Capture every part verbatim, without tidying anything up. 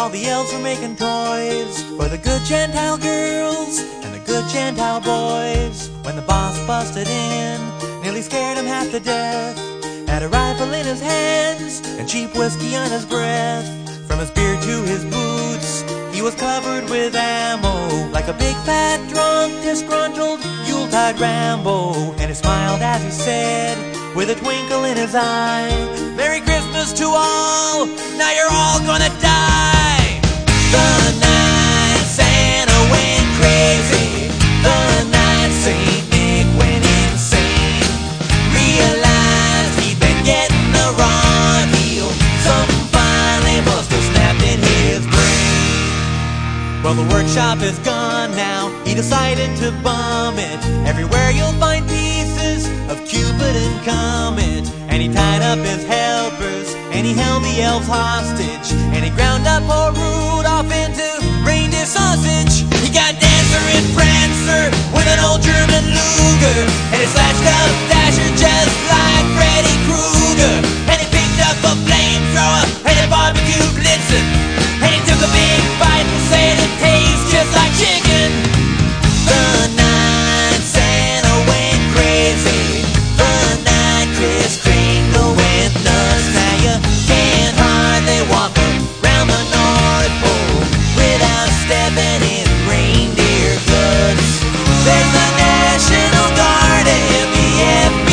All the elves were making toys for the good Gentile girls and the good Gentile boys. When the boss busted in, nearly scared him half to death, had a rifle in his hands and cheap whiskey on his breath. From his beard to his boots, he was covered with ammo, like a big fat drunk, disgruntled Yuletide Rambo. And he smiled as he said, with a twinkle in his eye, "Merry Christmas to all, now you're all gonna die." The night Santa went crazy, the night Saint Nick went insane, realized he'd been getting a raw deal. Something finally must have snapped in his brain. Well, the workshop is gone now, he decided to bomb it. Everywhere you'll find pieces of Cupid and Comet. And he tied up his helpers, and he held the elves hostage, and he ground up poor Rudolph into reindeer sausage. He got Dancer and Prancer with an old German Luger, and he slashed up Dasher just like Freddy Krueger. And he picked up a flamethrower, and he barbecued Blitzen, and he took a big bite and said it tastes just like chicken. The night Santa went crazy, the night Kris Kringle went nuts. Now you can't hardly walk around the North Pole without stepping in reindeer guts. There's the National Guard and the F B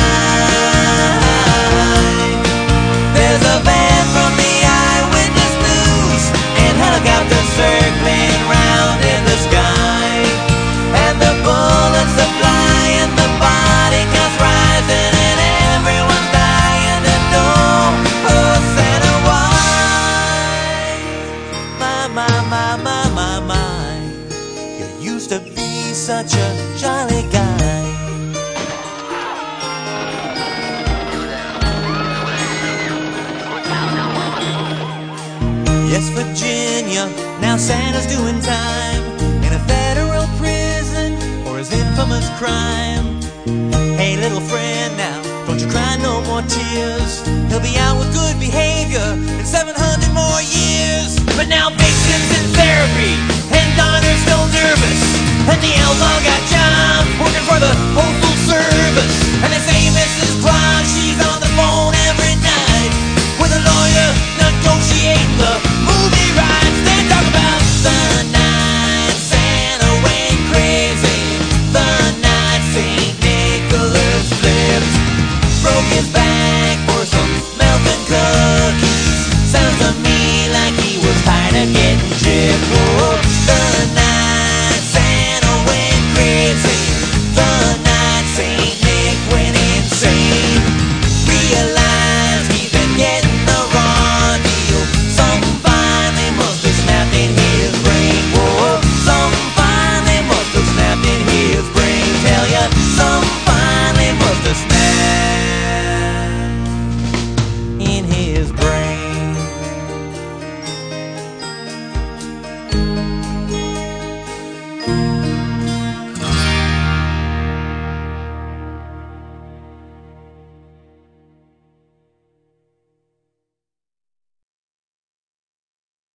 I. There's a van from the Eyewitness News and helicopters circling round in the sky. And the bullets are flying, the body counts rising, and everyone's dying to know, oh Santa, why? My, my, my, my, my, my, you used to be such a jolly guy. Yes, Virginia, now Santa's doing time in a federal prison for his infamous crime. Hey, little friend, now don't you cry no more tears. He'll be out with good behavior in seven hundred more years. But now Vixen's in therapy and Donner's still nervous, and the elves all got jobs working for the postal service, and they